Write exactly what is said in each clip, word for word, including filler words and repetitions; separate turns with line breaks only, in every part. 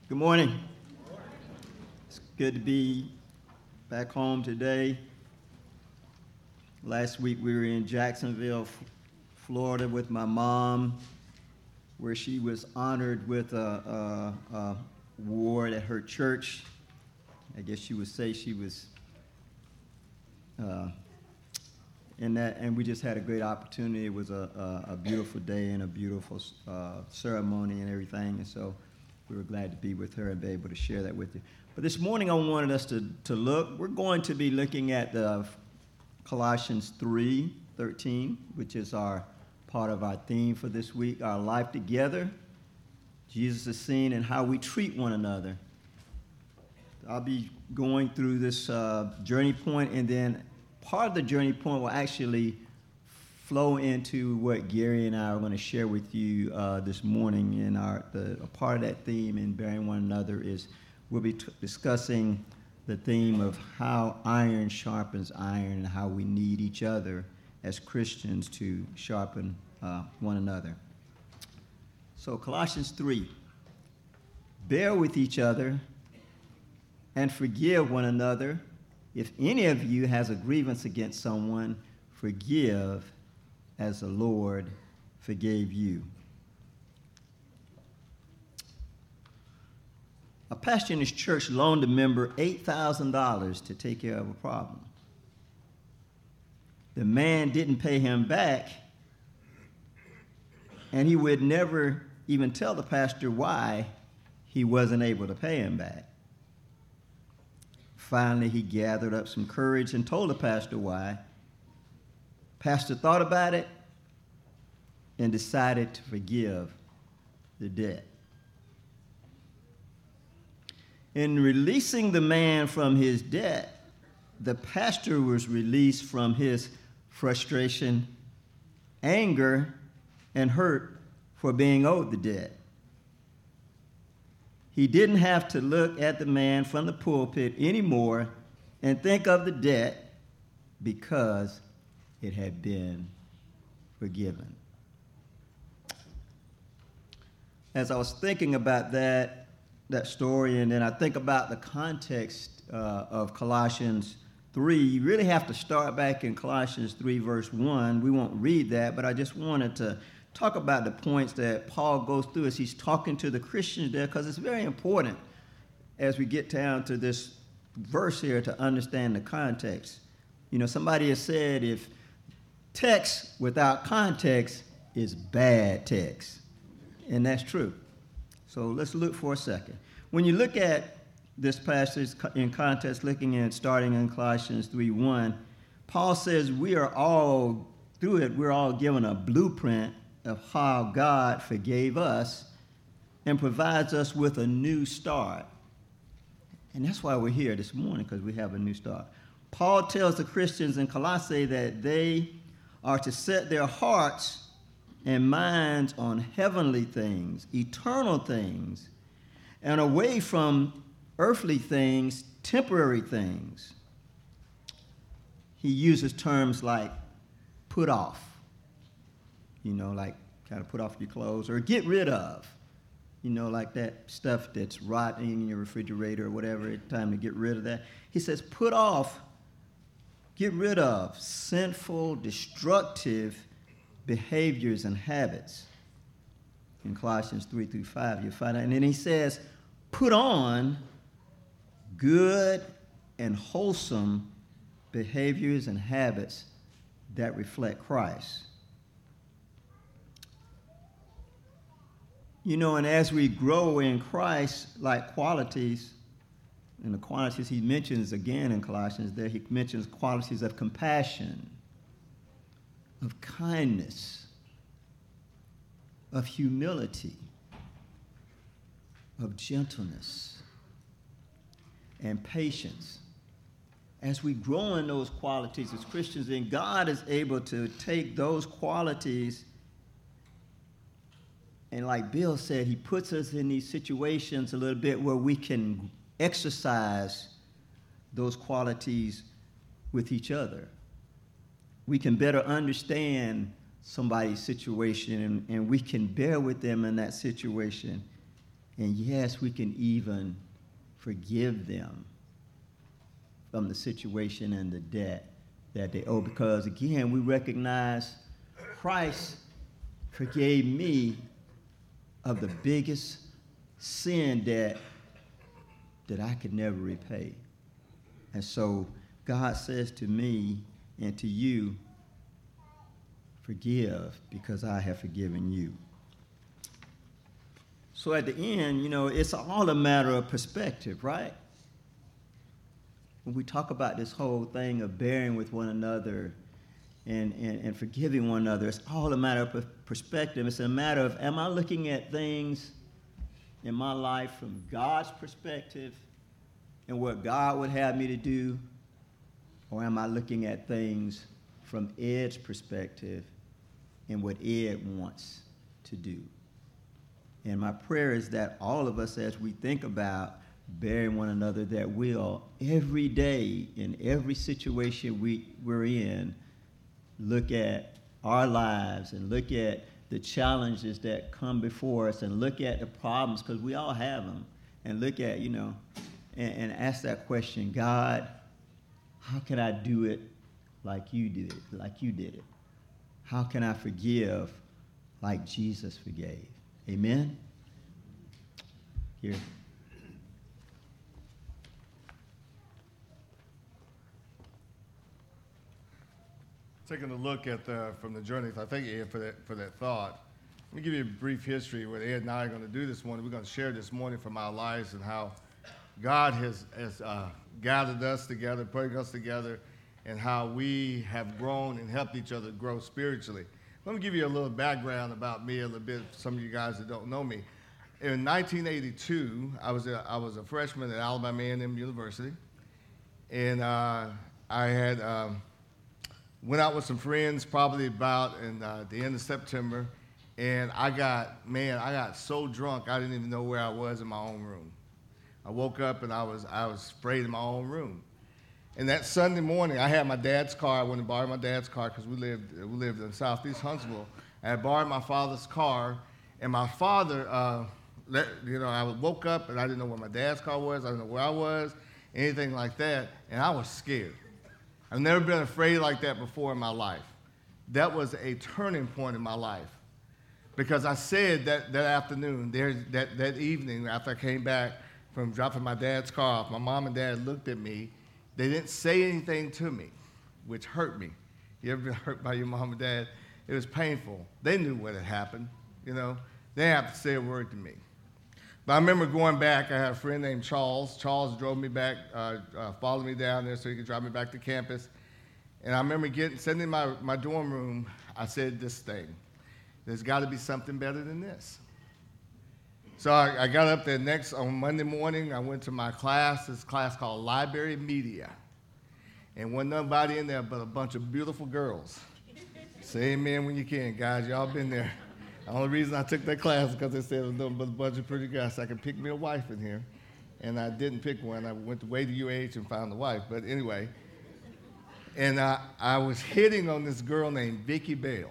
Good morning. It's good to be back home today. Last week we were in Jacksonville, Florida with my mom, where she was honored with a, a, a award at her church. I guess you would say she was uh, in that, and we just had a great opportunity. It was a, a, a beautiful day and a beautiful uh, ceremony and everything, and so we were glad to be with her and be able to share that with you. But this morning I wanted us to, to look. We're going to be looking at the Colossians three thirteen, which is our part of our theme for this week, our life together. Jesus is seen in how we treat one another. I'll be going through this uh, journey point, and then part of the journey point will actually flow into what Gary and I are going to share with you uh, this morning. And our the a part of that theme in bearing one another is we'll be t- discussing the theme of how iron sharpens iron and how we need each other as Christians to sharpen uh, one another. So Colossians three, bear with each other and forgive one another. If any of you has a grievance against someone, forgive as the Lord forgave you. A pastor in his church loaned a member eight thousand dollars to take care of a problem. The man didn't pay him back, and he would never even tell the pastor why he wasn't able to pay him back. Finally, he gathered up some courage and told the pastor why. Pastor thought about it and decided to forgive the debt. In releasing the man from his debt, the pastor was released from his frustration, anger, and hurt for being owed the debt. He didn't have to look at the man from the pulpit anymore and think of the debt because it had been forgiven. As I was thinking about that, that story, and then I think about the context uh, of Colossians three, you really have to start back in Colossians three, verse one. We won't read that, but I just wanted to talk about the points that Paul goes through as he's talking to the Christians there, because it's very important as we get down to this verse here to understand the context. You know, somebody has said if text without context is bad text, and that's true. So let's look for a second. When you look at this passage in context, looking at starting in Colossians three one, Paul says we are all, through it, we're all given a blueprint of how God forgave us and provides us with a new start. And that's why we're here this morning, because we have a new start. Paul tells the Christians in Colossae that they are to set their hearts and minds on heavenly things, eternal things, and away from earthly things, temporary things. He uses terms like put off, you know, like kind of put off your clothes, or get rid of, you know, like that stuff that's rotting in your refrigerator or whatever. It's time to get rid of that. He says put off, get rid of sinful, destructive behaviors and habits. In Colossians three through five, you'll find out. And then he says, put on good and wholesome behaviors and habits that reflect Christ. You know, and as we grow in Christ, like qualities, and the qualities he mentions again in Colossians there, he mentions qualities of compassion, of kindness, of humility, of gentleness, and patience. As we grow in those qualities as Christians, then God is able to take those qualities, and like Bill said, he puts us in these situations a little bit where we can exercise those qualities with each other. We can better understand somebody's situation, and, and we can bear with them in that situation And yes, we can even forgive them from the situation and the debt that they owe. Because again, we recognize Christ forgave me of the biggest sin debt that I could never repay. And so God says to me and to you, forgive because I have forgiven you. So at the end, you know, it's all a matter of perspective, right? When we talk about this whole thing of bearing with one another and, and, and forgiving one another, it's all a matter of perspective. It's a matter of, am I looking at things in my life from God's perspective and what God would have me to do, or am I looking at things from Ed's perspective and what Ed wants to do? And my prayer is that all of us, as we think about bearing one another, that we'll every day in every situation we, we're in, look at our lives and look at the challenges that come before us and look at the problems, because we all have them, and look at, you know, and, and ask that question, God, how can I do it like you did it, like you did it? How can I forgive like Jesus forgave? Amen? Here.
Taking a look at the, from the journey, I thank you, Ed, for that, for that thought. Let me give you a brief history what Ed and I are going to do this morning. We're going to share this morning from our lives and how God has, has uh, gathered us together, putting us together, and how we have grown and helped each other grow spiritually. Let me give you a little background about me a little bit, for some of you guys that don't know me. In nineteen eighty-two, I was a, I was a freshman at Alabama A and M University, and uh, I had um, went out with some friends probably about in uh, the end of September, and I got, man, I got so drunk I didn't even know where I was in my own room. I woke up and I was I was sprayed in my own room. And that Sunday morning, I had my dad's car. I went and borrowed my dad's car because we lived we lived in southeast Huntsville. I had borrowed my father's car, and my father, uh, let, you know, I woke up and I didn't know where my dad's car was. I didn't know where I was, anything like that, and I was scared. I've never been afraid like that before in my life. That was a turning point in my life, because I said that that afternoon, there, that that evening after I came back from dropping my dad's car off, my mom and dad looked at me. They didn't say anything to me, which hurt me. You ever been hurt by your mom and dad? It was painful. They knew what had happened, you know. They didn't have to say a word to me. But I remember going back. I had a friend named Charles. Charles drove me back, uh, uh, followed me down there so he could drive me back to campus. And I remember getting, sitting in my, my dorm room, I said this thing: there's got to be something better than this. So I, I got up there next, on Monday morning, I went to my class, this class called Library Media. And wasn't nobody in there but a bunch of beautiful girls. Say amen when you can, guys. Y'all been there. The only reason I took that class is because they said it was nothing but a bunch of pretty guys, so I could pick me a wife in here. And I didn't pick one. I went to way to U A H and found a wife. But anyway, and I, I was hitting on this girl named Vicki Bell.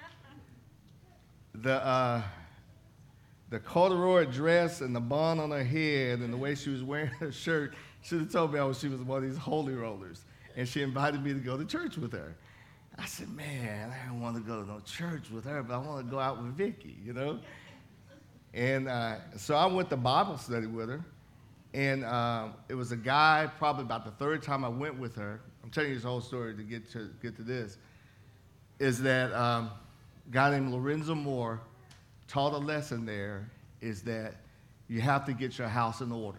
The... Uh, The corduroy dress and the bun on her head and the way she was wearing her shirt should have told me I was, she was one of these holy rollers. And she invited me to go to church with her. I said, man, I don't want to go to no church with her, but I want to go out with Vicki, you know? And uh, so I went to Bible study with her. And uh, it was a guy, probably about the third time I went with her. I'm telling you this whole story to get to, get to this. Is that um, a guy named Lorenzo Moore taught a lesson there, is that you have to get your house in order.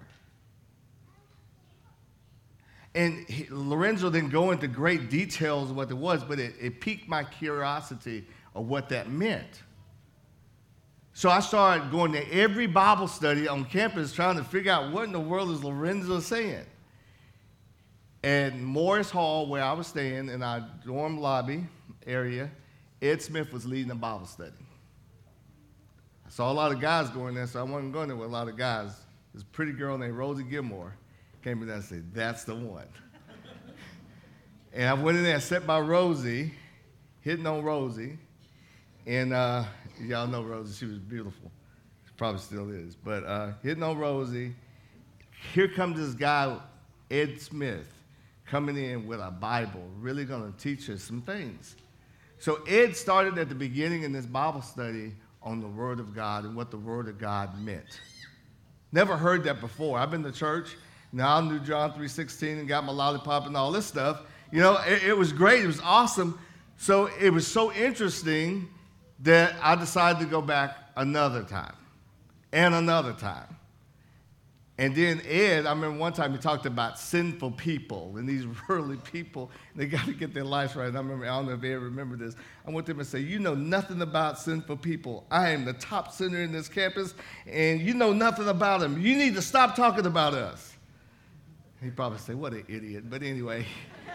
And he, Lorenzo didn't go into great details of what it was, but it, it piqued my curiosity of what that meant. So I started going to every Bible study on campus trying to figure out what in the world is Lorenzo saying. And Morris Hall, where I was staying in our dorm lobby area, Ed Smith was leading a Bible study. I saw a lot of guys going there, so I wasn't going there with a lot of guys. This pretty girl named Rosie Gilmore came in there and said, that's the one. And I went in there and sat by Rosie, hitting on Rosie. And uh, y'all know Rosie, she was beautiful. probably still is. But uh, hitting on Rosie. Here comes this guy, Ed Smith, coming in with a Bible, really going to teach us some things. So Ed started at the beginning in this Bible study on the Word of God and what the Word of God meant. Never heard that before. I've been to church. Now I knew John three sixteen and got my lollipop and all this stuff. You know, it, it was great. It was awesome. So it was so interesting that I decided to go back another time and another time. And then Ed, I remember one time he talked about sinful people and these worldly people. They got to get their lives right. And I remember, I don't know if Ed remember this. I went to him and said, you know nothing about sinful people. I am the top sinner in this campus, and you know nothing about them. You need to stop talking about us. He probably said, what an idiot. But anyway.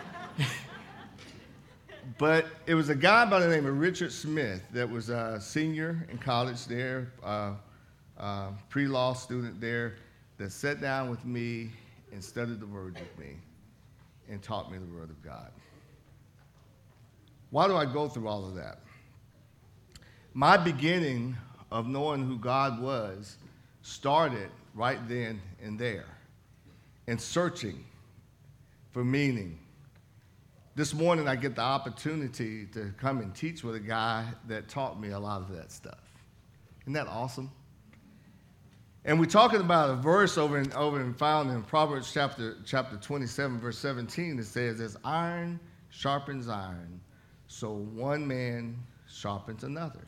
But it was a guy by the name of Richard Smith that was a senior in college there, uh, uh, pre-law student there, that sat down with me and studied the Word with me and taught me the Word of God. Why do I go through all of that? My beginning of knowing who God was started right then and there and searching for meaning. This morning I get the opportunity to come and teach with a guy that taught me a lot of that stuff. Isn't that awesome? And we're talking about a verse over in, over in found in Proverbs chapter, chapter twenty-seven, verse seventeen. It says, as iron sharpens iron, so one man sharpens another.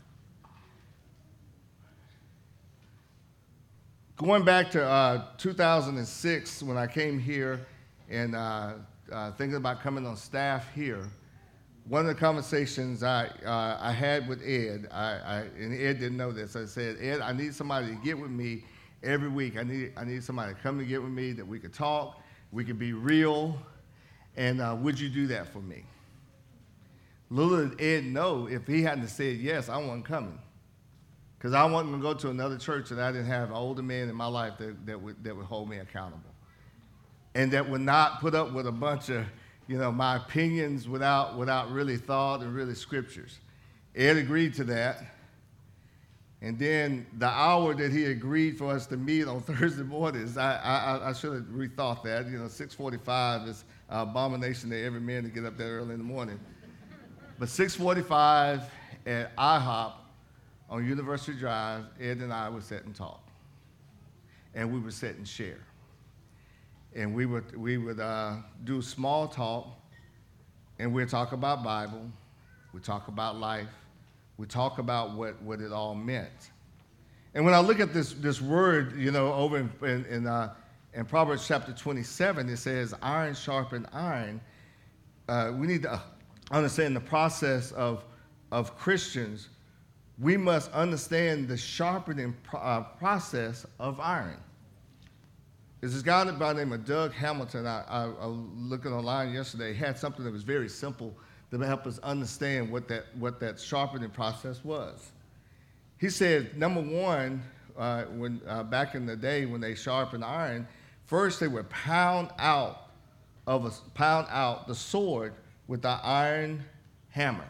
Going back to uh, two thousand six, when I came here and uh, uh, thinking about coming on staff here, one of the conversations I uh, I had with Ed, I, I, and Ed didn't know this, I said, Ed, I need somebody to get with me every week. I need I need somebody to come and get with me that we could talk, we could be real, and uh, would you do that for me? Little did Ed know, if he hadn't said yes, I wasn't coming. Because I wasn't going to go to another church and I didn't have older men in my life that, that, would, that would hold me accountable. And that would not put up with a bunch of, you know, my opinions without, without really thought and really scriptures. Ed agreed to that. And then the hour that he agreed for us to meet on Thursday mornings, I, I, I should have rethought that. You know, six forty-five is an abomination to every man to get up there early in the morning. But six forty-five at IHOP on University Drive, Ed and I would sit and talk. And we would sit and share. And we would, we would uh, do small talk, and we'd talk about Bible, we'd talk about life, we talk about what, what it all meant. And when I look at this, this word, you know, over in, in, in, uh, in Proverbs chapter twenty-seven, it says, iron sharpen iron. Uh, we need to understand the process of, of Christians. We must understand the sharpening pro- uh, process of iron. There's this guy by the name of Doug Hamilton. I, I, I was looking online yesterday. He had something that was very simple to help us understand what that, what that sharpening process was. He said, number one, uh, when uh, back in the day when they sharpened iron, first they would pound out of a, pound out the sword with the iron hammer,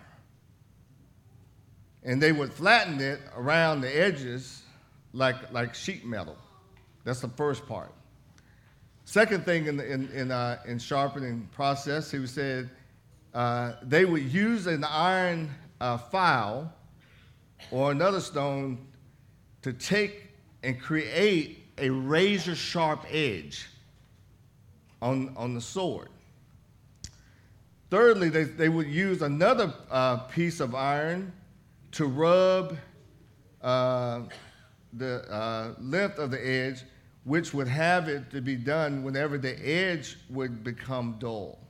and they would flatten it around the edges like like sheet metal. That's the first part. Second thing in the, in in, uh, in sharpening process, he said. Uh, they would use an iron uh, file or another stone to take and create a razor-sharp edge on, on the sword. Thirdly, they, they would use another uh, piece of iron to rub uh, the uh, length of the edge, which would have it to be done whenever the edge would become dull.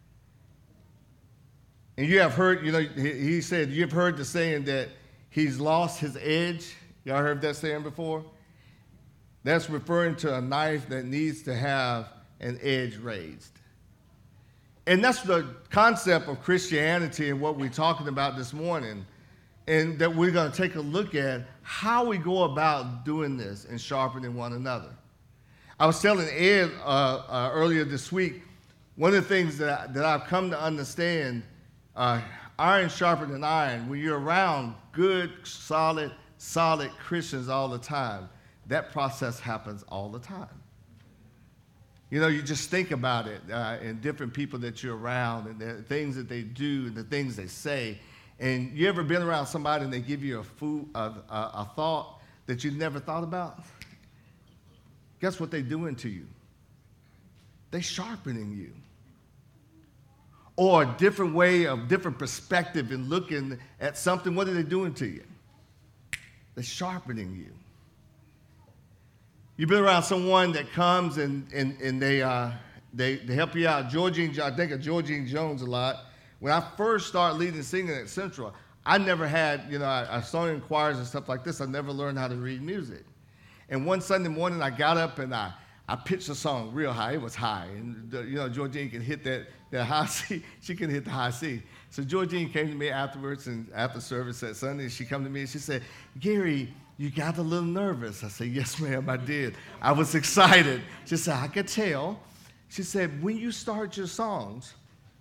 And you have heard, you know, he said, you've heard the saying that he's lost his edge. Y'all heard that saying before? That's referring to a knife that needs to have an edge raised. And that's the concept of Christianity and what we're talking about this morning. And that we're going to take a look at how we go about doing this and sharpening one another. I was telling Ed uh, uh, earlier this week, one of the things that, I, that I've come to understand, Uh, iron sharpening iron, when you're around good, solid, solid Christians all the time. That process happens all the time. You know, you just think about it uh, and different people that you're around and the things that they do and the things they say. And you ever been around somebody and they give you a, food, a, a, a thought that you never thought about? Guess what they're doing to you? They're sharpening you. Or a different way of different perspective in looking at something. What are they doing to you? They're sharpening you. You've been around someone that comes and, and, and they, uh, they, they help you out. Georgine, I think of Georgine Jones a lot. When I first started leading singing at Central, I never had, you know, I, I sung in choirs and stuff like this. I never learned how to read music. And one Sunday morning, I got up and I, I pitched a song real high. It was high. And, the, you know, Georgine can hit that, that high C. She can hit the high C. So Georgine came to me afterwards, and after service that Sunday, she came to me and she said, Gary, you got a little nervous. I said, yes, ma'am, I did. I was excited. She said, I could tell. She said, when you start your songs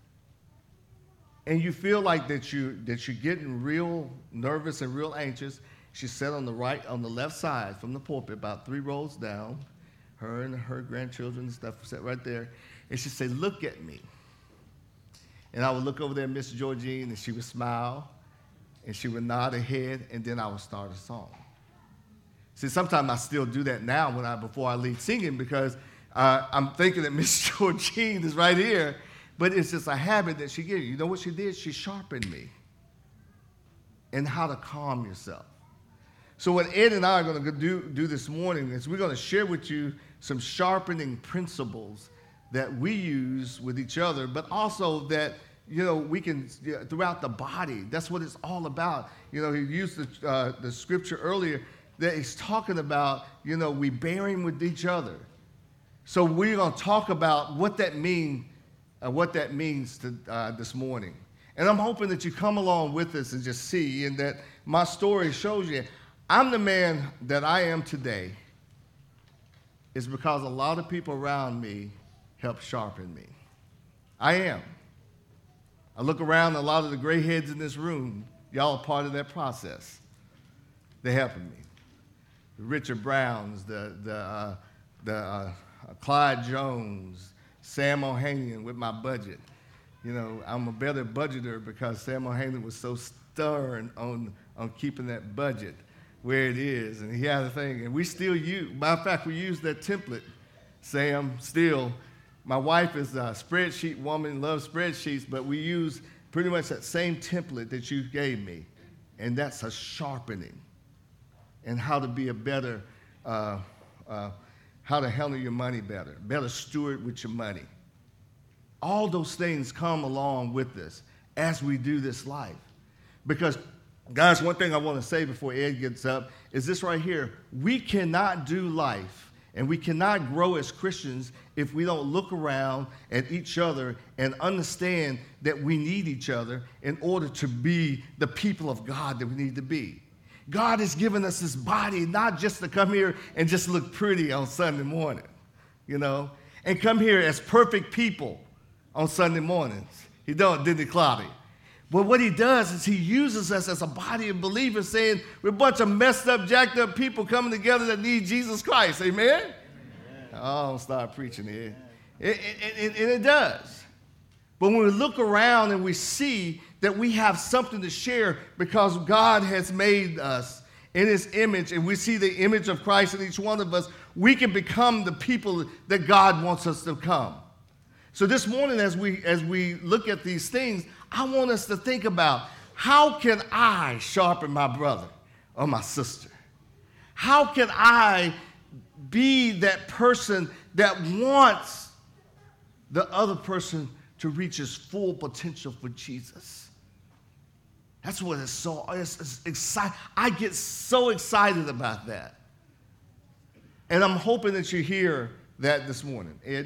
and you feel like that, you, that you're getting real nervous and real anxious, she sat on the right, on the left side from the pulpit, about three rows down. Her and her grandchildren and stuff sat right there. And she said, look at me. And I would look over there at Miss Georgine, and she would smile, and she would nod her head, and then I would start a song. See, sometimes I still do that now when I before I lead singing because uh, I'm thinking that Miss Georgine is right here, but it's just a habit that she gives you. You know what she did? She sharpened me in how to calm yourself. So what Ed and I are going to do, do this morning is we're going to share with you some sharpening principles that we use with each other, but also that, you know, we can, you know, throughout the body. That's what it's all about. You know, he used the, uh, the scripture earlier that he's talking about, you know, we bearing with each other. So we're going to talk about what that mean, uh, what that means to, uh, this morning. And I'm hoping that you come along with us and just see, and that my story shows you I'm the man that I am today is because a lot of people around me helped sharpen me. I am. I look around, a lot of the gray heads in this room, y'all are part of that process. They're helping me. The Richard Browns, the, the, uh, the uh, Clyde Jones, Sam Ohanian with my budget. You know, I'm a better budgeter because Sam Ohanian was so stern on, on keeping that budget where it is, and he had a thing, and we still use, matter of fact, we use that template, Sam, still. My wife is a spreadsheet woman, loves spreadsheets, but we use pretty much that same template that you gave me, and that's a sharpening and how to be a better, uh, uh, how to handle your money better, better steward with your money. All those things come along with this as we do this life. Because, guys, one thing I want to say before Ed gets up is this right here. We cannot do life and we cannot grow as Christians if we don't look around at each other and understand that we need each other in order to be the people of God that we need to be. God has given us this body not just to come here and just look pretty on Sunday morning, you know, and come here as perfect people on Sunday mornings. He don't, did he, Cloudy? But what he does is he uses us as a body of believers, saying we're a bunch of messed up, jacked up people coming together that need Jesus Christ. Amen? Amen. Oh, don't start preaching here. It, it, it, it, it does. But when we look around and we see that we have something to share because God has made us in his image, and we see the image of Christ in each one of us, we can become the people that God wants us to become. So this morning, as we as we look at these things, I want us to think about, how can I sharpen my brother or my sister? How can I be that person that wants the other person to reach his full potential for Jesus? That's what it's so it's, it's exciting. I get so excited about that. And I'm hoping that you hear that this morning. Ed?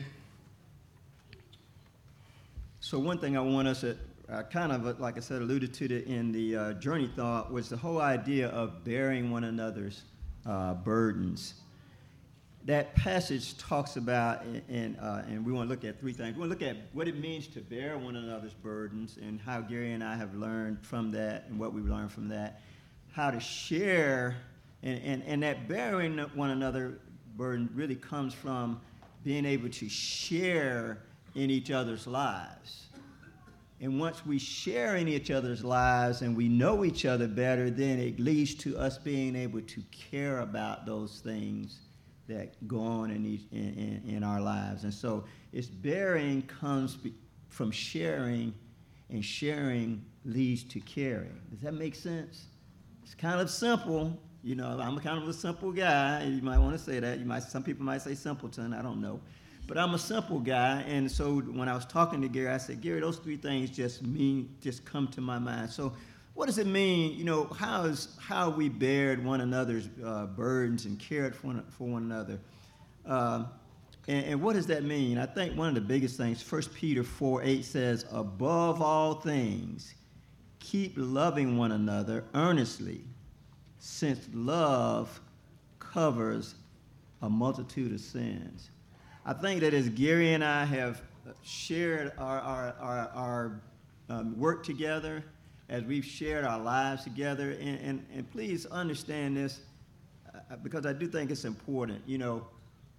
So one thing I want us to uh, kind of, like I said, alluded to the, in the uh, journey thought was the whole idea of bearing one another's uh, burdens. That passage talks about, and, uh, and we want to look at three things. We want to look at what it means to bear one another's burdens and how Gary and I have learned from that and what we've learned from that. how to share, and, and, and that bearing one another burden really comes from being able to share in each other's lives. And once we share in each other's lives and we know each other better, then it leads to us being able to care about those things that go on in, each, in, in, in our lives. And so it's bearing comes from sharing, and sharing leads to caring. Does that make sense? It's kind of simple. You know, I'm kind of a simple guy. You might want to say that. You might. Some people might say simpleton. I don't know. But I'm a simple guy. And so when I was talking to Gary, I said, Gary, those three things just mean, just come to my mind. So what does it mean? You know, how is how we bared one another's uh, burdens and cared for one, for one another? Uh, and, and what does that mean? I think one of the biggest things, First Peter four eight says, above all things, keep loving one another earnestly, since love covers a multitude of sins. I think that as Gary and I have shared our, our, our, our um, work together, as we've shared our lives together, and, and, and please understand this, uh, because I do think it's important. You know,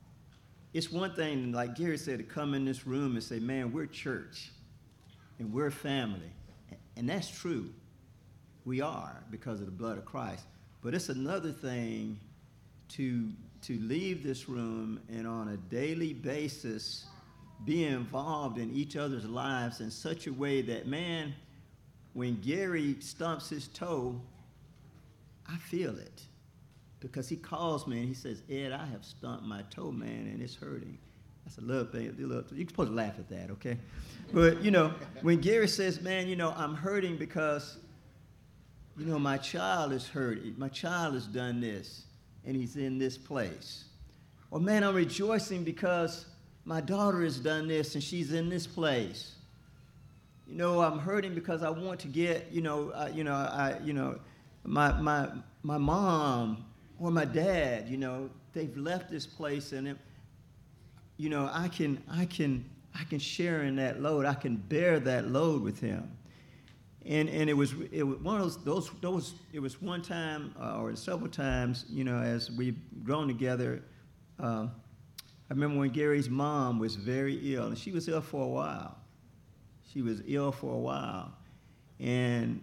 it's one thing, like Gary said, to come in this room and say, man, we're church, and we're family. And that's true. We are, because of the blood of Christ. But it's another thing to, to leave this room and on a daily basis be involved in each other's lives in such a way that, man, when Gary stumps his toe, I feel it. Because he calls me and he says, Ed, I have stumped my toe, man, and it's hurting. That's a little thing. A little, you're supposed to laugh at that, okay? But, you know, when Gary says, man, you know, I'm hurting because, you know, my child is hurt. My child has done this, and he's in this place. Or, man, I'm rejoicing because my daughter has done this, and she's in this place. You know, I'm hurting because I want to get, you know, uh, you know, I, you know, my my my mom or my dad, you know, they've left this place, and it, you know, I can I can I can share in that load. I can bear that load with him. And and it was it was one of those those those it was one time uh, or several times, you know, as we've grown together. Uh, I remember when Gary's mom was very ill, and she was ill for a while. She was ill for a while, and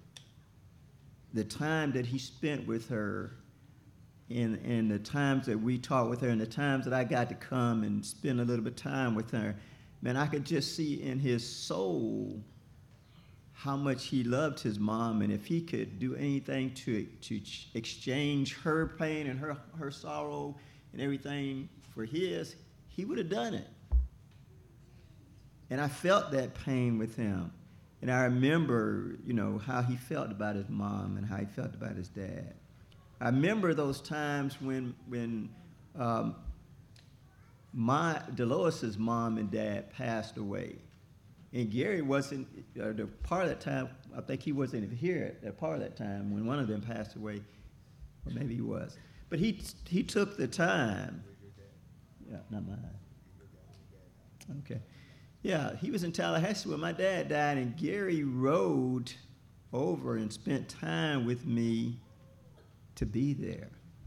the time that he spent with her, and and the times that we talked with her, and the times that I got to come and spend a little bit of time with her, man, I could just see in his soul how much he loved his mom, and if he could do anything to to exchange her pain and her her sorrow and everything for his, he would have done it. And I felt that pain with him. And I remember, you know, how he felt about his mom and how he felt about his dad. I remember those times when when um, my Dolores' mom and dad passed away. And Gary wasn't, uh, the part of that time, I think he wasn't even here at that part of that time when one of them passed away. Or maybe he was. But he he took the time. Yeah, not mine. Okay. Yeah, he was in Tallahassee when my dad died, and Gary rode over and spent time with me to be there.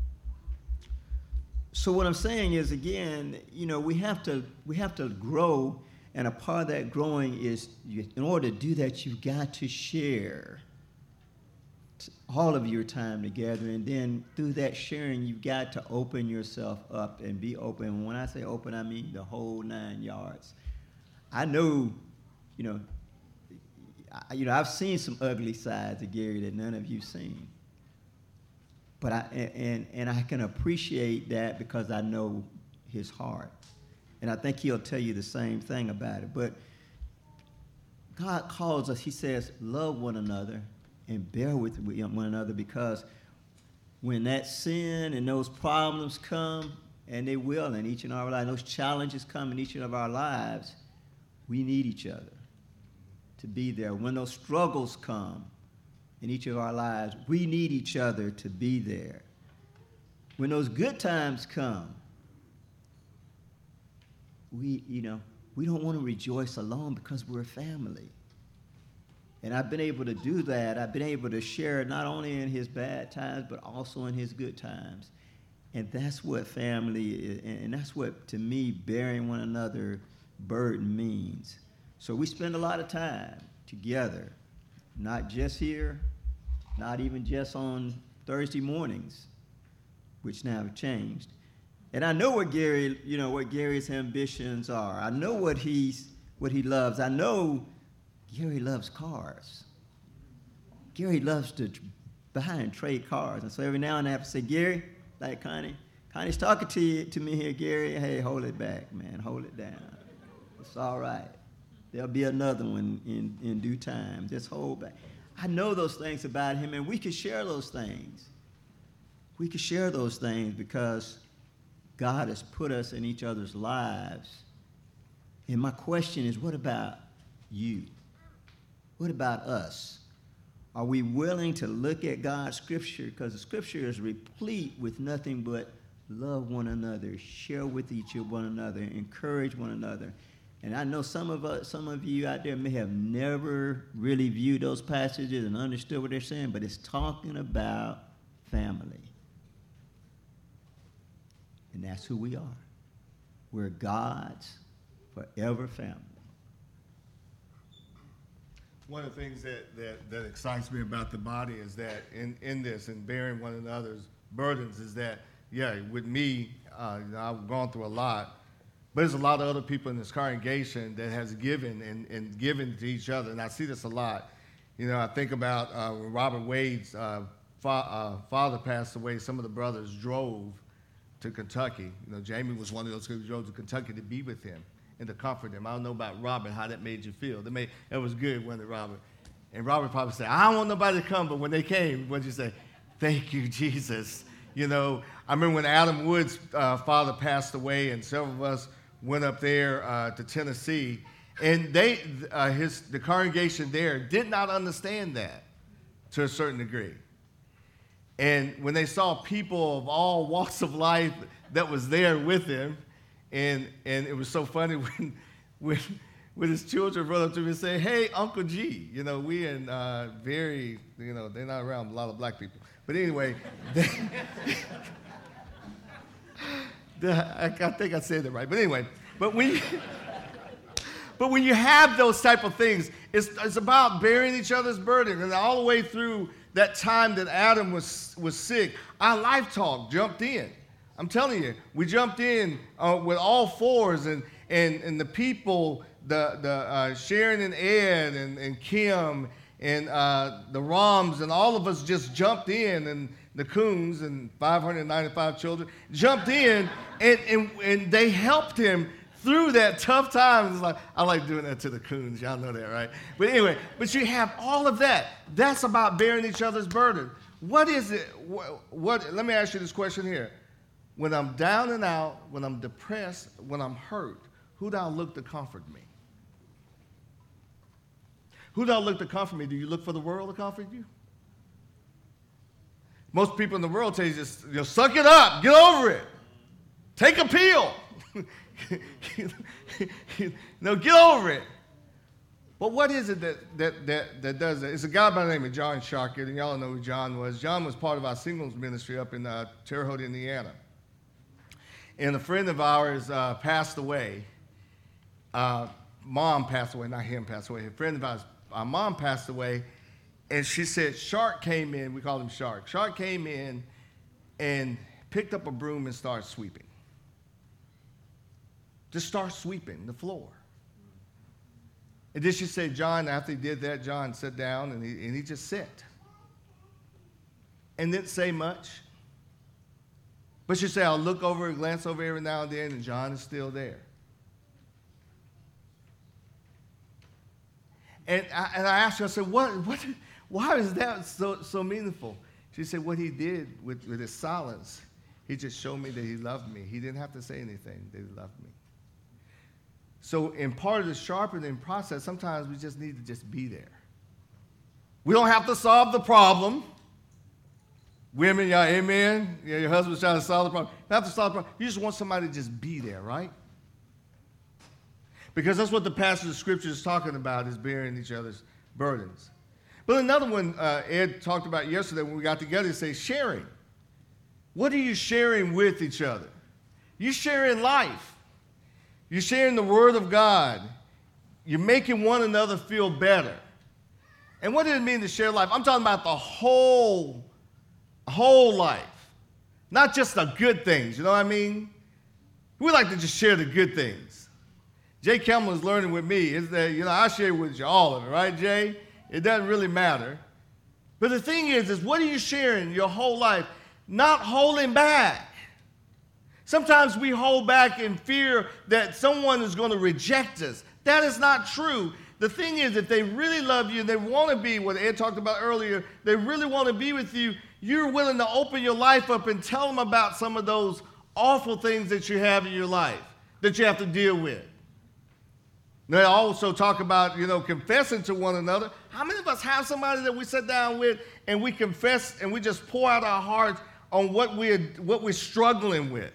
So what I'm saying is, again, you know, we have to we have to grow, and a part of that growing is, you, in order to do that, you've got to share all of your time together, and then through that sharing, you've got to open yourself up and be open. And when I say open, I mean the whole nine yards. I know, you know, I, you know, I've seen some ugly sides of Gary that none of you've seen. But I and and I can appreciate that because I know his heart, and I think he'll tell you the same thing about it. But God calls us. He says, love one another and bear with one another, because when that sin and those problems come, and they will in each and our lives, those challenges come in each of our lives, we need each other to be there. When those struggles come in each of our lives, we need each other to be there. When those good times come, we, you know, we don't want to rejoice alone because we're a family. And I've been able to do that. I've been able to share not only in his bad times, but also in his good times. And that's what family is, and that's what, to me, bearing one another burden means. So we spend a lot of time together, not just here, not even just on Thursday mornings, which now have changed. And I know what Gary, you know, what Gary's ambitions are. I know what he's, what he loves. I know Gary loves cars. Gary loves to buy and trade cars. And so every now and then I have to say, Gary, like Connie, Connie's talking to you, to me here, Gary. Hey, hold it back, man. Hold it down. It's all right. There'll be another one in, in due time. Just hold back. I know those things about him, and we can share those things. We can share those things because God has put us in each other's lives. And my question is, what about you? What about us? Are we willing to look at God's scripture? Because the scripture is replete with nothing but love one another, share with each of one another, encourage one another. And I know some of us, some of you out there may have never really viewed those passages and understood what they're saying, but it's talking about family. And that's who we are. We're God's forever family.
One of the things that, that, that excites me about the body is that in, in this and bearing one another's burdens is that, yeah, with me, uh, you know, I've gone through a lot, but there's a lot of other people in this congregation that has given and, and given to each other, and I see this a lot. You know, I think about uh, when Robert Wade's uh, fa- uh, father passed away, some of the brothers drove to Kentucky. You know, Jamie was one of those who drove to Kentucky to be with him and to comfort him. I don't know about Robert, how that made you feel. That made, it was good, wasn't it, Robert? And Robert probably said, I don't want nobody to come, but when they came, what did you say? Thank you, Jesus. You know, I remember when Adam Wood's uh, father passed away, and several of us went up there uh, to Tennessee, and they, uh, his, the congregation there did not understand that to a certain degree. And when they saw people of all walks of life that was there with him, and and it was so funny when when, when his children run up to me and say, hey, Uncle G, you know, we in uh, very, you know, they're not around a lot of black people. But anyway, they, the, I, I think I said that right. But anyway, but when you, but when you have those type of things, it's, it's about bearing each other's burden. And all the way through that time that Adam was, was sick, our Life Talk jumped in. I'm telling you, we jumped in uh, with all fours, and, and, and the people, the, the uh, Sharon and Ed and, and Kim and uh, the Roms, and all of us just jumped in, and the Coons and five hundred ninety-five children jumped in, and, and, and they helped him through that tough time. It's like, I like doing that to the Coons. Y'all know that, right? But anyway, but you have all of that. That's about bearing each other's burden. What is it? What, what? Let me ask you this question here. When I'm down and out, when I'm depressed, when I'm hurt, who do I look to comfort me? Who do I look to comfort me? Do you look for the world to comfort you? Most people in the world tell you, just, you know, suck it up, get over it, take a pill. No, get over it. But what is it that, that, that, that does that? It's a guy by the name of John Sharkett, and y'all know who John was. John was part of our singles ministry up in uh, Terre Haute, Indiana. And a friend of ours uh, passed away. Uh, mom passed away, not him passed away. A friend of ours, our mom passed away, and she said Shark came in. We called him Shark. Shark came in and picked up a broom and started sweeping. Just start sweeping the floor. And then she said, John, after he did that, John sat down and he, and he just sat. And didn't say much. But she said, I'll look over and glance over every now and then, and John is still there. And I, and I asked her, I said, what, what, why is that so, so meaningful? She said, what he did with, with his silence, he just showed me that he loved me. He didn't have to say anything, that he loved me. So in part of the sharpening process, sometimes we just need to just be there. We don't have to solve the problem. Women, y'all, amen? Yeah, your husband's trying to solve the problem. You don't have to solve the problem. You just want somebody to just be there, right? Because that's what the passage of Scripture is talking about, is bearing each other's burdens. But another one uh, Ed talked about yesterday when we got together, he says sharing. What are you sharing with each other? You're sharing life. You're sharing the Word of God. You're making one another feel better. And what does it mean to share life? I'm talking about the whole, whole life. Not just the good things, you know what I mean? We like to just share the good things. Jay Campbell is learning with me is that, you know, I share with you all of it, right, Jay? It doesn't really matter. But the thing is, is what are you sharing your whole life? Not holding back. Sometimes we hold back in fear that someone is going to reject us. That is not true. The thing is, if they really love you and they want to be, what Ed talked about earlier, they really want to be with you, you're willing to open your life up and tell them about some of those awful things that you have in your life that you have to deal with. They also talk about, you know, confessing to one another. How many of us have somebody that we sit down with and we confess and we just pour out our hearts on what we're, what we're struggling with?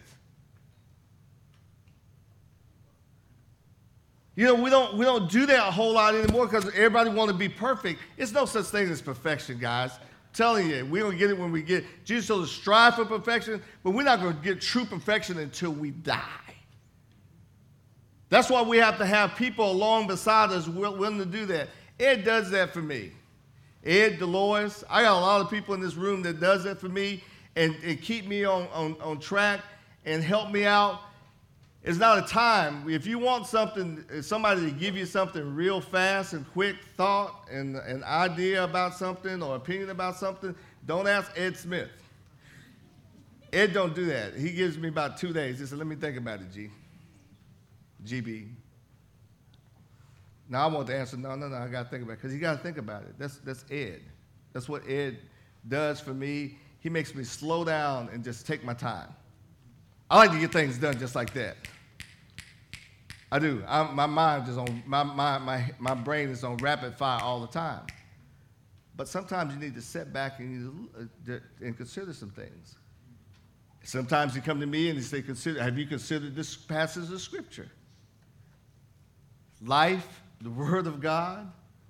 You know, we don't, we don't do that a whole lot anymore because everybody wants to be perfect. It's no such thing as perfection, guys. I'm telling you, we don't get it when we get. Jesus told us to strive for perfection, but we're not going to get true perfection until we die. That's why we have to have people along beside us willing to do that. Ed does that for me. Ed, Dolores, I got a lot of people in this room that does that for me and, and keep me on, on, on track and help me out. It's not a time. If you want something, somebody to give you something real fast and quick thought and an idea about something or opinion about something, don't ask Ed Smith. Ed don't do that. He gives me about two days. He said, let me think about it, G. G B. Now I want to answer, no, no, no, I got to think about it. Because you got to think about it. That's, that's Ed. That's what Ed does for me. He makes me slow down and just take my time. I like to get things done just like that. I do. I'm, my mind is on, my, my, my, my brain is on rapid fire all the time. But sometimes you need to sit back and, you need to, and consider some things. Sometimes you come to me and you say, "Consider, have you considered this passage of Scripture? Life, the Word of God."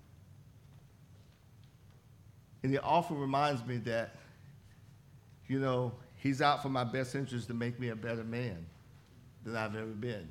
And it often reminds me that, you know, He's out for my best interest to make me a better man than I've ever been.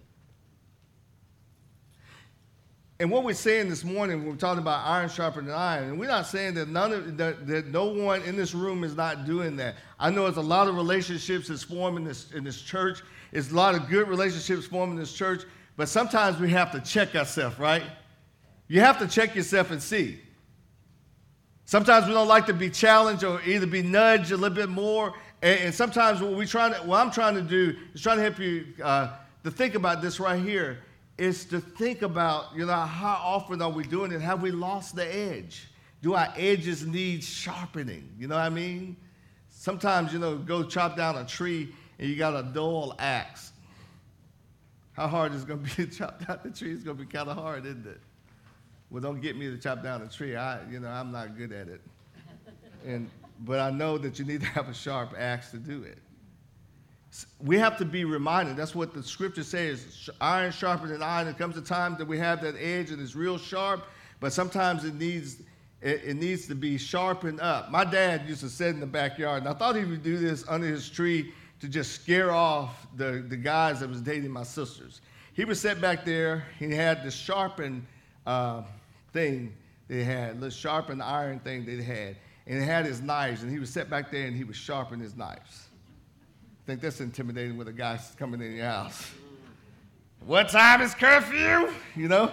And what we're saying this morning, when we're talking about iron sharpening iron, and we're not saying that none of that, that no one in this room is not doing that. I know there's a lot of relationships that's formed in this in this church. There's a lot of good relationships formed in this church, but sometimes we have to check ourselves, right? You have to check yourself and see. Sometimes we don't like to be challenged or either be nudged a little bit more. And, and sometimes what we trying to, what I'm trying to do is trying to help you uh, to think about this right here. Is to think about, you know, how often are we doing it? Have we lost the edge? Do our edges need sharpening? You know what I mean? Sometimes, you know, go chop down a tree and you got a dull axe. How hard is it going to be to chop down the tree? It's going to be kind of hard, isn't it? Well, don't get me to chop down a tree. I, you know, I'm not good at it. And but I know that you need to have a sharp axe to do it. We have to be reminded. That's what the Scripture says. Iron sharpens iron. There comes a time that we have that edge and it's real sharp, but sometimes it needs it, it needs to be sharpened up. My dad used to sit in the backyard, and I thought he would do this under his tree to just scare off the, the guys that was dating my sisters. He would sit back there. He had the sharpened uh, thing they had, the sharpened iron thing they had, and he had his knives, and he would sit back there and he would sharpen his knives. I think that's intimidating with a guy coming in your house. What time is curfew? You know?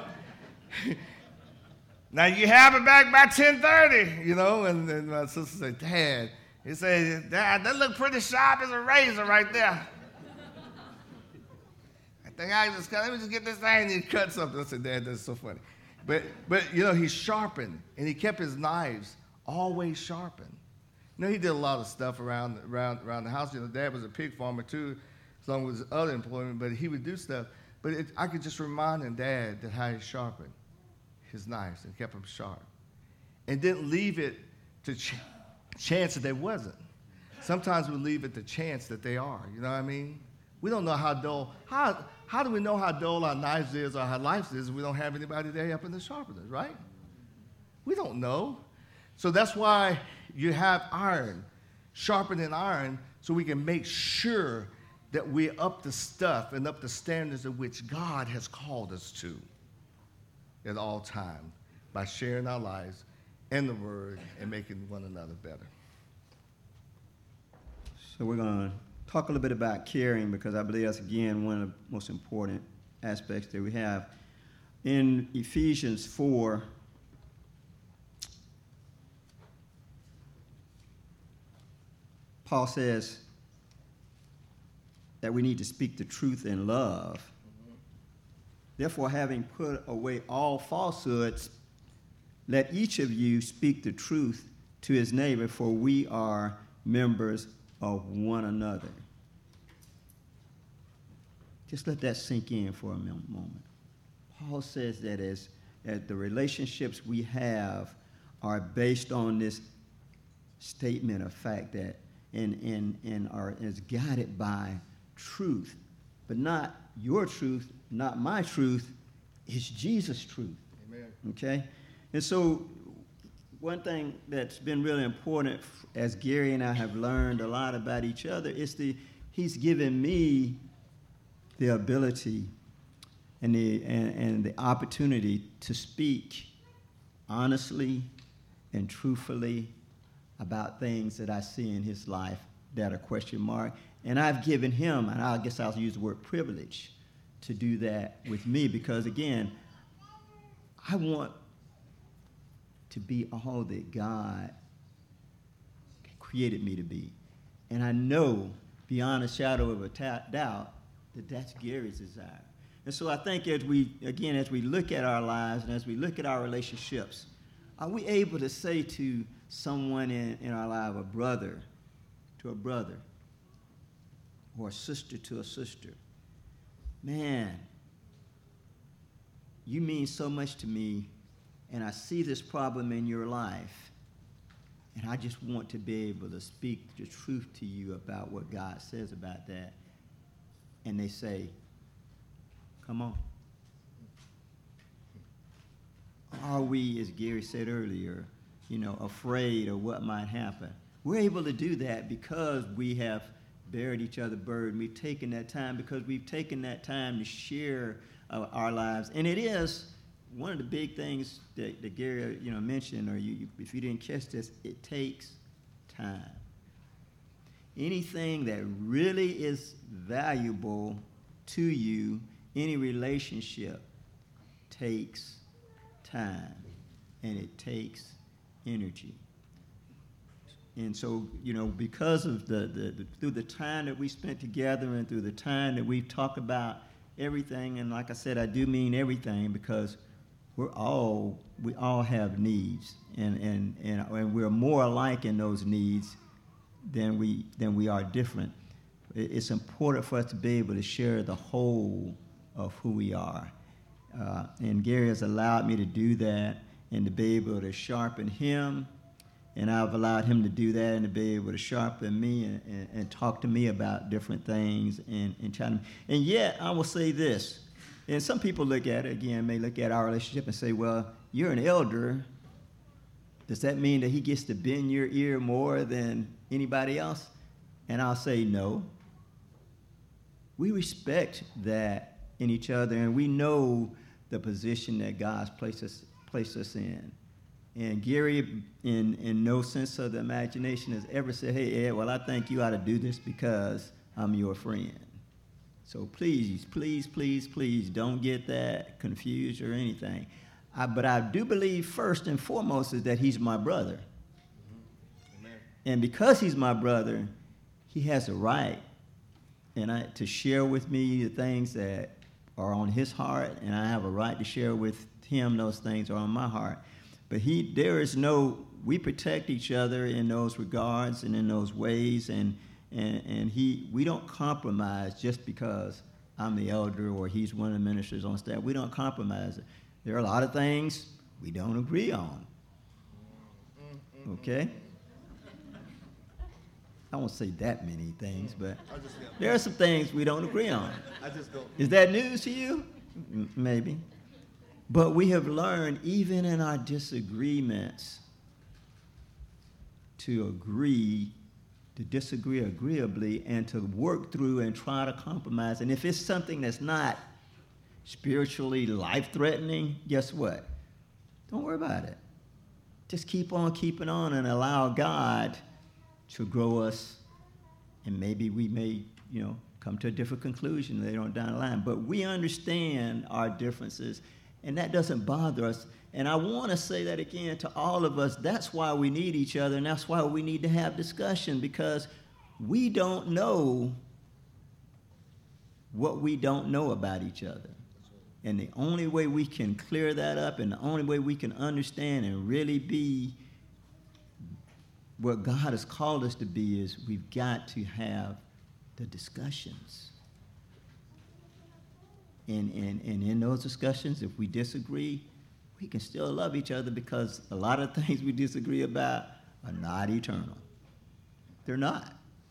Now you have it back by ten thirty, you know? And, and my sister said, Dad, he said, Dad, that look pretty sharp as a razor right there. I think I just, let me just get this thing and you cut something. I said, Dad, that's so funny. But, but you know, he sharpened, and he kept his knives always sharpened. You know, he did a lot of stuff around, around, around the house. You know, Dad was a pig farmer, too, along with his other employment, but he would do stuff. But it, I could just remind him, Dad, that how he sharpened his knives and kept them sharp and didn't leave it to ch- chance that they wasn't. Sometimes we leave it to chance that they are. You know what I mean? We don't know how dull. How, how do we know how dull our knives is or how life is if we don't have anybody there helping to sharpen it, right? We don't know. So that's why you have iron, sharpening iron, so we can make sure that we're up to stuff and up to standards of which God has called us to at all times by sharing our lives and the Word and making one another better.
So we're going to talk a little bit about caring, because I believe that's, again, one of the most important aspects that we have. In Ephesians four, Paul says that we need to speak the truth in love. Mm-hmm. Therefore, having put away all falsehoods, let each of you speak the truth to his neighbor, for we are members of one another. Just let that sink in for a moment. Paul says that as, as the relationships we have are based on this statement of fact that and, and, and are is guided by truth, but not your truth, not my truth, it's Jesus' truth.
Amen.
Okay? And so one thing that's been really important as Gary and I have learned a lot about each other is the he's given me the ability and the and, and the opportunity to speak honestly and truthfully about things that I see in his life that are question mark. And I've given him, and I guess I'll use the word privilege, to do that with me, because, again, I want to be all that God created me to be. And I know beyond a shadow of a ta- doubt that that's Gary's desire. And so I think as we, again, as we look at our lives and as we look at our relationships, are we able to say to someone in, in our life, a brother to a brother, or a sister to a sister, man, you mean so much to me, and I see this problem in your life, and I just want to be able to speak the truth to you about what God says about that. And they say, come on. Are we, as Gary said earlier, you know, afraid of what might happen? We're able to do that because we have buried each other's burden. We've taken that time because we've taken that time to share uh, our lives. And it is one of the big things that, that Gary, you know, mentioned, or you, you, if you didn't catch this, it takes time. Anything that really is valuable to you, any relationship, takes time, and it takes energy. And so, you know, because of the, the, the through the time that we spent together and through the time that we've talked about everything, and like I said, I do mean everything, because we're all we all have needs, and and and, and we're more alike in those needs than we than we are different. It's important for us to be able to share the whole of who we are, uh, and Gary has allowed me to do that, and to be able to sharpen him. And I've allowed him to do that and to be able to sharpen me and, and, and talk to me about different things and, and try to. And yet, I will say this, and some people look at it, again, may look at our relationship and say, well, you're an elder. Does that mean that he gets to bend your ear more than anybody else? And I'll say no. We respect that in each other, and we know the position that God's placed us, placed us in. And Gary, in, in no sense of the imagination, has ever said, hey, Ed, well, I think you ought to do this because I'm your friend. So please, please, please, please don't get that confused or anything. I, but I do believe first and foremost is that he's my brother. Mm-hmm. Amen. And because he's my brother, he has a right and I, to share with me the things that are on his heart, and I have a right to share with him those things that are on my heart. But he, there is no, we protect each other in those regards and in those ways, and, and, and he, we don't compromise just because I'm the elder or he's one of the ministers on staff. We don't compromise. There are a lot of things we don't agree on. Okay? I won't say that many things, but there are some things we don't agree on.
I just don't.
Is that news to you? M- maybe. But we have learned, even in our disagreements, to agree, to disagree agreeably, and to work through and try to compromise. And if it's something that's not spiritually life-threatening, guess what? Don't worry about it. Just keep on keeping on and allow God to grow us, and maybe we may, you know, come to a different conclusion later on down the line. But we understand our differences, and that doesn't bother us. And I want to say that again to all of us. That's why we need each other, and that's why we need to have discussion, because we don't know what we don't know about each other. And the only way we can clear that up, and the only way we can understand and really be what God has called us to be, is we've got to have the discussions. And, and, and in those discussions, if we disagree, we can still love each other, because a lot of things we disagree about are not eternal. They're not.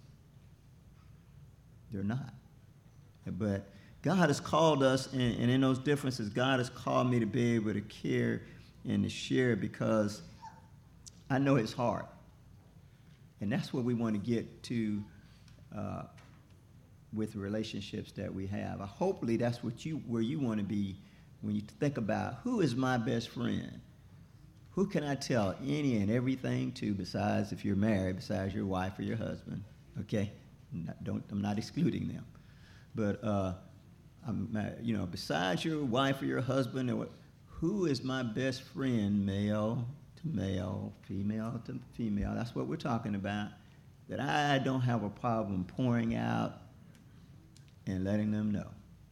They're not. But God has called us, and, and in those differences, God has called me to be able to care and to share, because I know His heart. And that's what we want to get to uh, with the relationships that we have. Uh, hopefully that's what you, where you want to be when you think about, who is my best friend? Who can I tell any and everything to, besides, if you're married, besides your wife or your husband? Okay? Not, don't, I'm not excluding them. But, uh, I'm, you know, besides your wife or your husband, or who is my best friend, male to male, female to female? That's what we're talking about. That I don't have a problem pouring out and letting them know.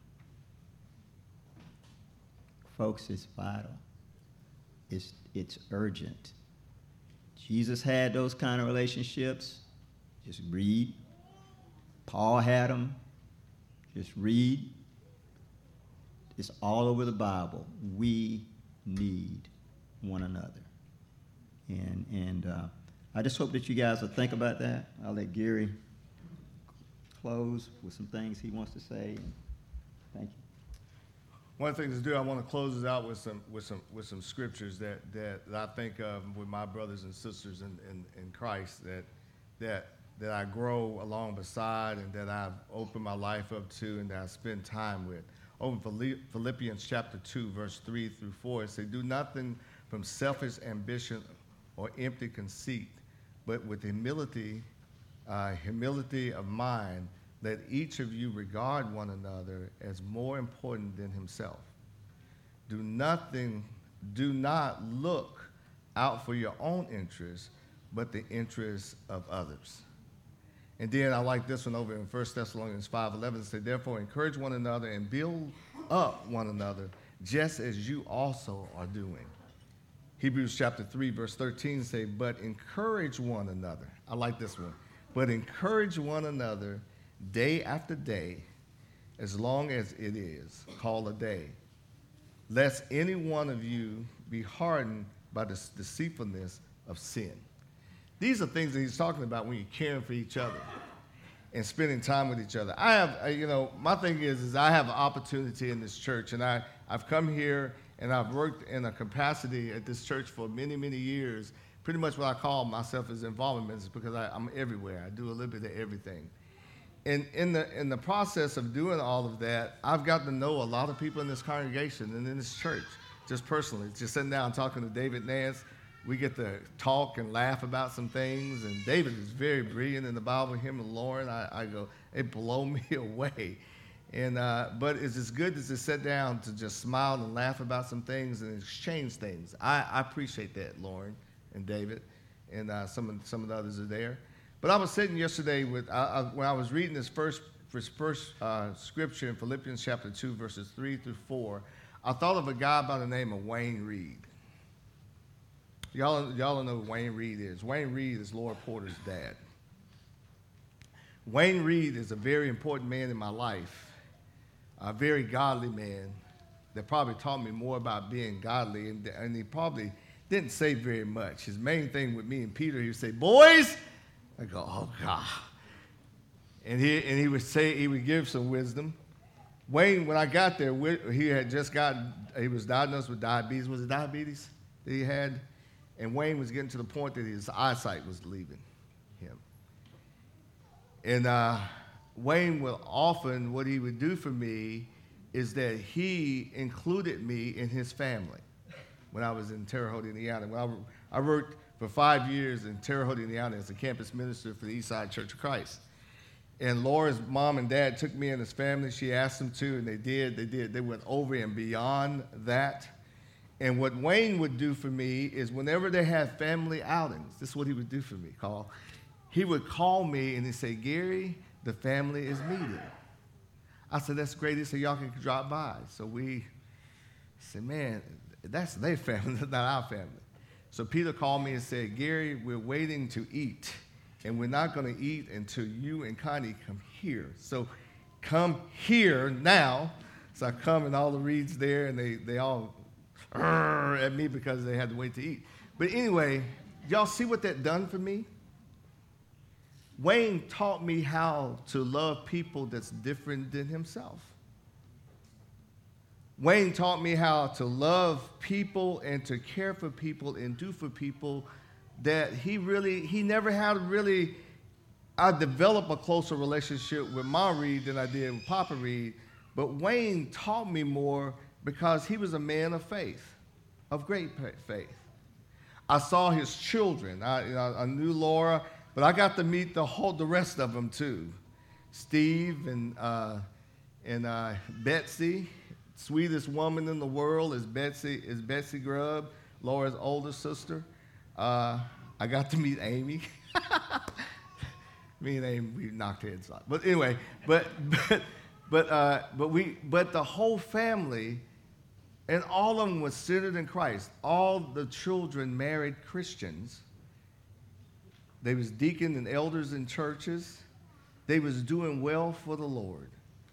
Folks, it's vital. It's, it's urgent. Jesus had those kind of relationships. Just read. Paul had them. Just read. It's all over the Bible. We need one another. And, and uh, I just hope that you guys will think about that. I'll let Gary close with some things he wants to say. And thank you.
One thing to do, I want to close this out with some with some with some scriptures that, that, that I think of with my brothers and sisters in, in, in Christ that that that I grow along beside, and that I've opened my life up to, and that I spend time with. Over in Philippians chapter two, verse three through four, it says, "Do nothing from selfish ambition or empty conceit, but with humility, uh, humility of mind, let each of you regard one another as more important than himself. Do nothing, do not look out for your own interests, but the interests of others." And then I like this one over in First Thessalonians five eleven. It says, "Therefore encourage one another and build up one another, just as you also are doing." Hebrews chapter three, verse thirteen say, "But encourage one another." I like this one. "But encourage one another day after day, as long as it is called a day, lest any one of you be hardened by the deceitfulness of sin." These are things that he's talking about when you're caring for each other and spending time with each other. I have, you know, my thing is, is I have an opportunity in this church, and I, I've come here and I've worked in a capacity at this church for many, many years. Pretty much what I call myself is involvement minister, because I, I'm everywhere. I do a little bit of everything. And in the, in the process of doing all of that, I've gotten to know a lot of people in this congregation and in this church, just personally. Just sitting down talking to David Nance, we get to talk and laugh about some things, and David is very brilliant in the Bible. Him and Lauren, I, I go, they blow me away. And uh, but it's as good as to sit down to just smile and laugh about some things and exchange things. I, I appreciate that, Lauren and David, and uh, some of some of the others are there. But I was sitting yesterday with I, I, when I was reading this first this first uh, scripture in Philippians chapter two, verses three through four. I thought of a guy by the name of Wayne Reed. Y'all, y'all know who Wayne Reed is. Wayne Reed is Laura Porter's dad. Wayne Reed is a very important man in my life, a very godly man that probably taught me more about being godly, and, and he probably didn't say very much. His main thing with me and Peter, he would say, "Boys," I go, "Oh God," and he and he would say, he would give some wisdom. Wayne, when I got there, he had just gotten, he was diagnosed with diabetes. Was it diabetes that he had? And Wayne was getting to the point that his eyesight was leaving him. And uh, Wayne will often, what he would do for me is that he included me in his family when I was in Terre Haute, Indiana. When I, I worked for five years in Terre Haute, Indiana as a campus minister for the Eastside Church of Christ. And Laura's mom and dad took me in as family. She asked them to, and they did. They did. They went over and beyond that. And what Wayne would do for me is whenever they had family outings, this is what he would do for me, Carl. He would call me and he'd say, Gary, the family is meeting. I said, that's great. He said, y'all can drop by. So we said, man, that's their family, that's not our family. So Peter called me and said, Gary, we're waiting to eat. And we're not going to eat until you and Connie come here. So come here now. So I come and all the Reeds there, and they, they all at me because they had to wait to eat. But anyway, y'all see what that done for me? Wayne taught me how to love people that's different than himself. Wayne taught me how to love people and to care for people and do for people that he really, he never had really, I developed a closer relationship with Ma Reed than I did with Papa Reed, but Wayne taught me more because he was a man of faith, of great faith. I saw his children. I, you know, I knew Laura, but I got to meet the whole, the rest of them too. Steve and, uh, and uh, Betsy, sweetest woman in the world is Betsy, is Betsy Grubb, Laura's older sister. Uh, I got to meet Amy. Me and Amy, we knocked heads off. But anyway, but but but uh, but we but the whole family, and all of them was centered in Christ. All the children married Christians. They was deacon and elders in churches. They was doing well for the Lord.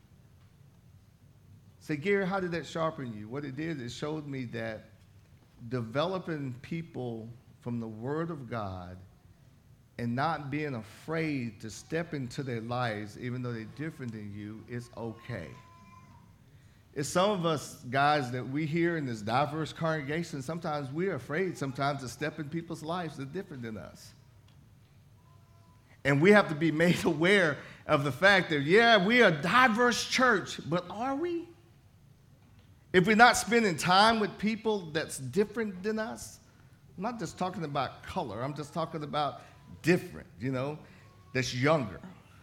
Say, Gary, how did that sharpen you? What it did, it showed me that developing people from the Word of God and not being afraid to step into their lives, even though they're different than you, is okay. It's some of us guys that we hear in this diverse congregation, sometimes we're afraid sometimes to step in people's lives that are different than us. And we have to be made aware of the fact that, yeah, we are a diverse church, but are we? If we're not spending time with people that's different than us, I'm not just talking about color. I'm just talking about different, you know, that's younger.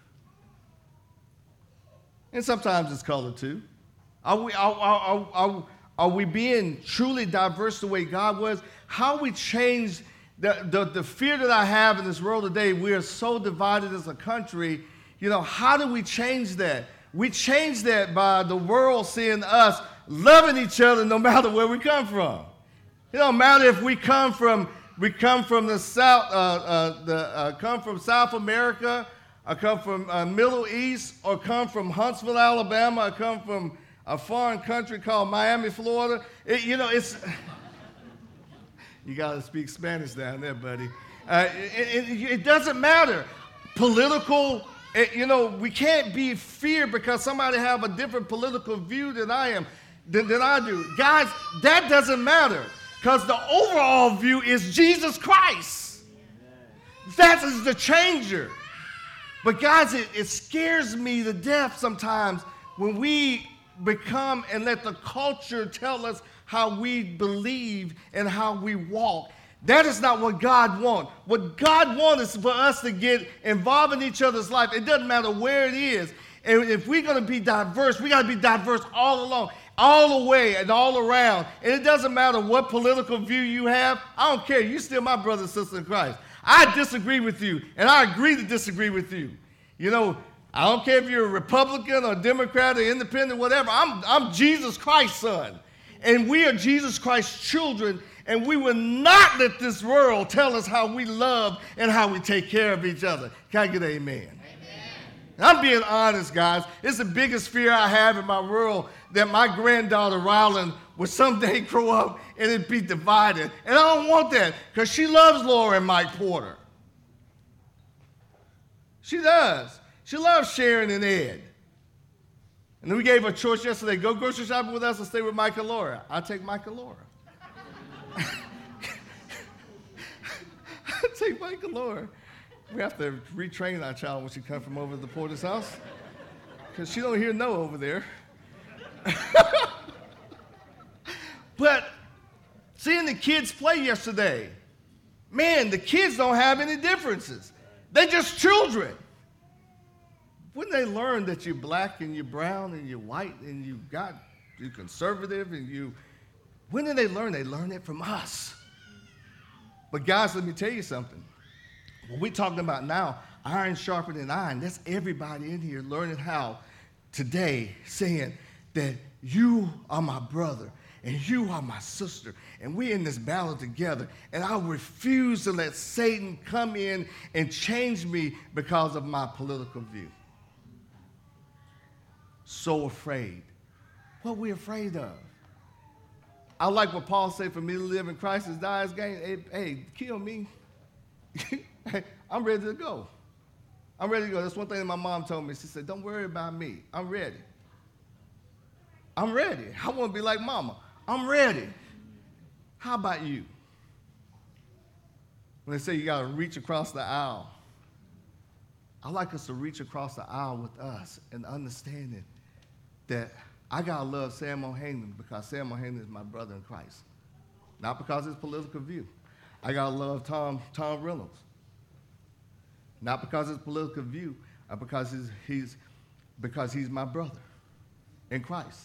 And sometimes it's color too. Are we, are, are, are, are we being truly diverse the way God was? How we change the, the, the fear that I have in this world today, we are so divided as a country. You know, how do we change that? We change that by the world seeing us loving each other no matter where we come from. It don't matter if we come from we come from the South, uh, uh, the uh, come from South America, or come from uh, Middle East, or come from Huntsville, Alabama, or come from a foreign country called Miami, Florida. It, you know, it's you got to speak Spanish down there, buddy. Uh, it, it, it doesn't matter. Political. It, you know, we can't be feared because somebody have a different political view than I am, than, than I do. Guys, that doesn't matter because the overall view is Jesus Christ. That is the changer. But guys, it, it scares me to death sometimes when we become and let the culture tell us how we believe and how we walk. That is not what God wants. What God wants is for us to get involved in each other's life. It doesn't matter where it is. And if we're going to be diverse, we got to be diverse all along, all the way and all around. And it doesn't matter what political view you have. I don't care. You're still my brother and sister in Christ. I disagree with you, and I agree to disagree with you. You know, I don't care if you're a Republican or Democrat or independent, whatever. I'm, I'm Jesus Christ's son. And we are Jesus Christ's children, and we will not let this world tell us how we love and how we take care of each other. Can I get an amen? Amen. I'm being honest, guys. It's the biggest fear I have in my world that my granddaughter, Ryland, would someday grow up and it be divided. And I don't want that because she loves Laura and Mike Porter. She does. She loves Sharon and Ed. And then we gave her a choice yesterday, go grocery shopping with us or stay with Mike and Laura. I'll take Mike and Laura. say, thank the Lord. We have to retrain our child when she comes from over to the Porter's house, because she don't hear no over there. But seeing the kids play yesterday, man, the kids don't have any differences. They're just children. When they learn that you're black and you're brown and you're white and you got you're conservative and you, when did they learn? They learn it from us. But guys, let me tell you something. What we're talking about now, iron sharpening iron, that's everybody in here learning how today, saying that you are my brother and you are my sister, and we're in this battle together, and I refuse to let Satan come in and change me because of my political view. So afraid. What are we afraid of? I like what Paul said, for me to live in Christ is die as gain. Hey, hey, kill me. I'm ready to go. I'm ready to go. That's one thing that my mom told me. She said, don't worry about me. I'm ready. I'm ready. I want to be like mama. I'm ready. How about you? When they say you got to reach across the aisle, I like us to reach across the aisle with us and understanding that I got to love Sam Ohanan because Sam Ohanan is my brother in Christ. Not because of his political view. I got to love Tom, Tom Reynolds. Not because of his political view, but because he's, he's, because he's my brother in Christ.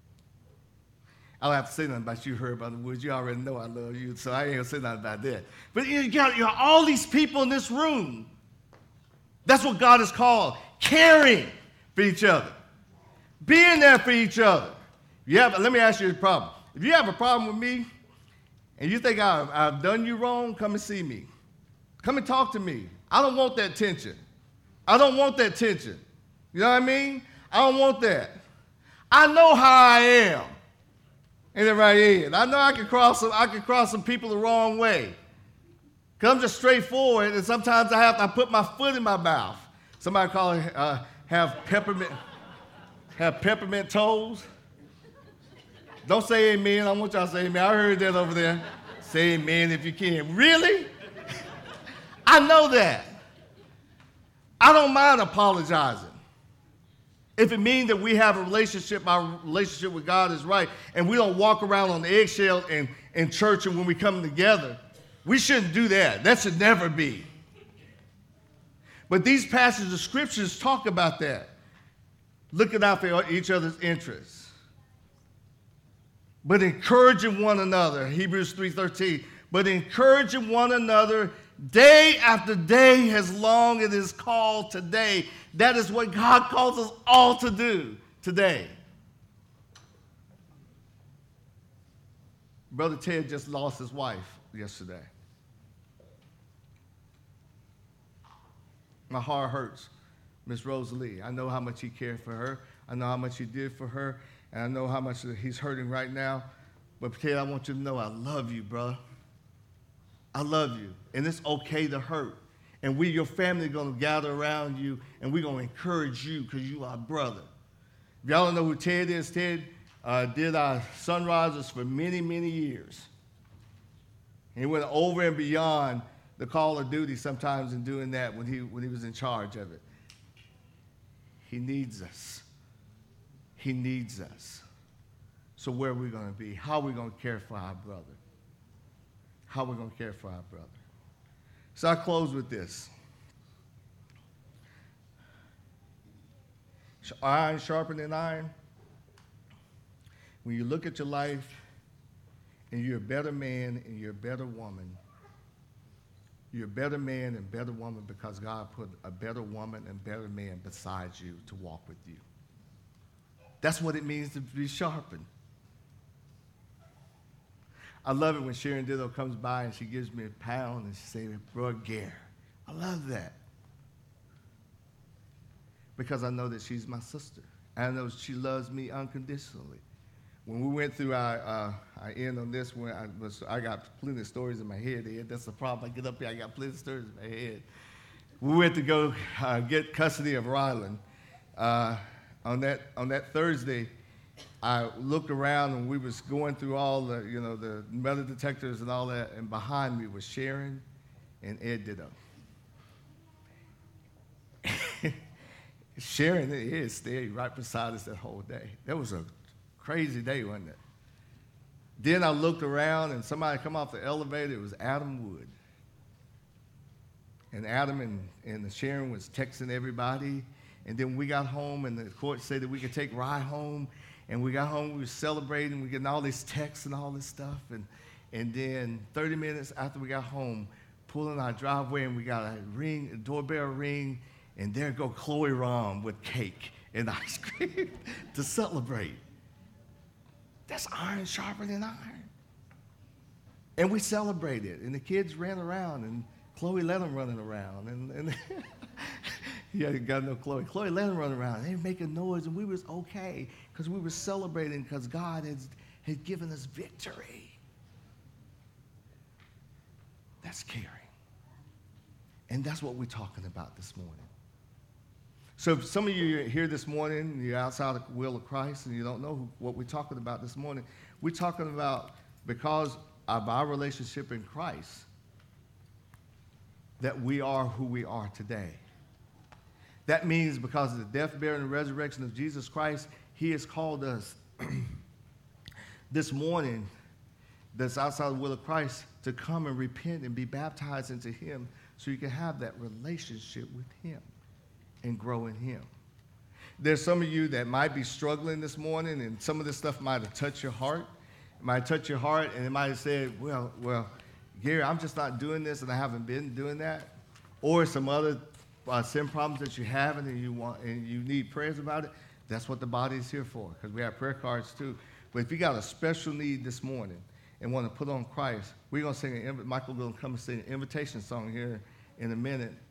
I don't have to say nothing about you, Herb Underwood. You already know I love you, so I ain't going to say nothing about that. But you got, you got all these people in this room. That's what God is called, caring for each other, being there for each other. You have, let me ask you a problem. If you have a problem with me and you think I've, I've done you wrong, come and see me. Come and talk to me. I don't want that tension. I don't want that tension. You know what I mean? I don't want that. I know how I am. Ain't that right, Ed? I know I can cross some, I can cross some people the wrong way. Because I'm just straightforward, and sometimes I have to I put my foot in my mouth. Somebody call it, uh, have peppermint, have peppermint toes. Don't say amen. I want y'all to say amen. I heard that over there. Say amen if you can. Really? I know that. I don't mind apologizing. If it means that we have a relationship, our relationship with God is right, and we don't walk around on the eggshell in, in church and when we come together, we shouldn't do that. That should never be. But these passages of scriptures talk about that. Looking out for each other's interests. But encouraging one another, Hebrews three thirteen, but encouraging one another day after day, as long as it is called today. That is what God calls us all to do today. Brother Ted just lost his wife yesterday. My heart hurts, Miss Rosalie. I know how much he cared for her. I know how much he did for her. And I know how much he's hurting right now. But Ted, I want you to know I love you, brother. I love you. And it's okay to hurt. And we, your family, are going to gather around you, and we're going to encourage you because you are a brother. If y'all don't know who Ted is, Ted uh, did our sunrises for many, many years. And he went over and beyond the call of duty sometimes in doing that when he, when he was in charge of it. He needs us. He needs us. So where are we going to be? How are we going to care for our brother? How are we going to care for our brother? So I close with this. Iron sharpening iron. When you look at your life and you're a better man and you're a better woman, you're a better man and better woman because God put a better woman and better man beside you to walk with you. That's what it means to be sharpened. I love it when Sharon Ditto comes by and she gives me a pound and she says, Bro, Gare. I love that. Because I know that she's my sister. I know she loves me unconditionally. When we went through our, uh, our end on this one, I, was, I got plenty of stories in my head. Ed. That's the problem. I get up here, I got plenty of stories in my head. We went to go uh, get custody of Ryland. Uh, on that on that Thursday, I looked around and we was going through all the, you know, the metal detectors and all that, and behind me was Sharon and Ed did a Sharon and Ed stayed right beside us that whole day. That was a crazy day, wasn't it? Then I looked around, and somebody come off the elevator. It was Adam Wood. And Adam and, and Sharon was texting everybody. And then we got home, and the court said that we could take Rye home. And we got home, we were celebrating, we getting all these texts and all this stuff. And, and then thirty minutes after we got home, pulling our driveway, and we got a ring, a doorbell ring, and there go Chloe Rom with cake and ice cream to celebrate. That's iron sharper than iron. And we celebrated, and the kids ran around, and Chloe let them running around. And, and yeah, you got no Chloe. Chloe let them run around. They were making noise, and we was okay because we were celebrating because God has, had given us victory. That's caring. And that's what we're talking about this morning. So if some of you are here this morning, you're outside the will of Christ, and you don't know who, what we're talking about this morning, we're talking about because of our relationship in Christ, that we are who we are today. That means because of the death, burial, and resurrection of Jesus Christ, he has called us this morning that's outside the will of Christ to come and repent and be baptized into him so you can have that relationship with him and grow in him. There's some of you that might be struggling this morning, and some of this stuff might have touched your heart. It might touch your heart, and it might have said, well, well, Gary, I'm just not doing this, and I haven't been doing that. Or some other uh, sin problems that you have, and you want, and you need prayers about it. That's what the body is here for, because we have prayer cards too. But if you got a special need this morning and want to put on Christ, we're going to sing, an, Michael will come and sing an invitation song here in a minute.